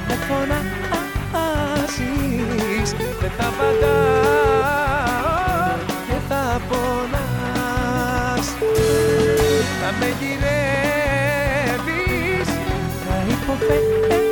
δεν φωνάζεις, δεν θα απαντάω και θα πονάς. Θα με γυρεύεις, θα υποφέρεις